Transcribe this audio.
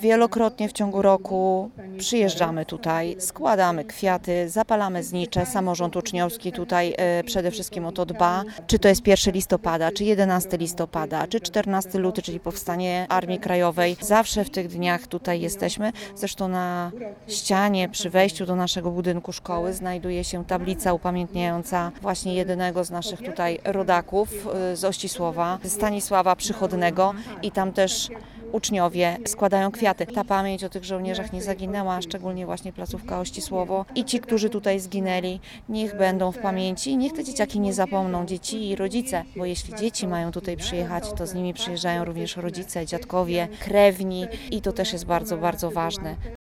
Wielokrotnie w ciągu roku przyjeżdżamy tutaj, składamy kwiaty, zapalamy znicze. Samorząd uczniowski tutaj przede wszystkim o to dba. Czy to jest 1 listopada, czy 11 listopada, czy 14 luty, czyli powstanie Armii Krajowej. Zawsze w tych dniach tutaj jesteśmy. Zresztą na ścianie przy wejściu do naszego budynku szkoły znajduje się tablica upamiętniająca właśnie jednego z naszych tutaj rodaków z Ościsłowa, Stanisława Przychodnego, i tam też uczniowie składają kwiaty. Ta pamięć o tych żołnierzach nie zaginęła, szczególnie właśnie placówka Ościsłowo, i ci, którzy tutaj zginęli, niech będą w pamięci i niech te dzieciaki nie zapomną, dzieci i rodzice, bo jeśli dzieci mają tutaj przyjechać, to z nimi przyjeżdżają również rodzice, dziadkowie, krewni, i to też jest bardzo, bardzo ważne.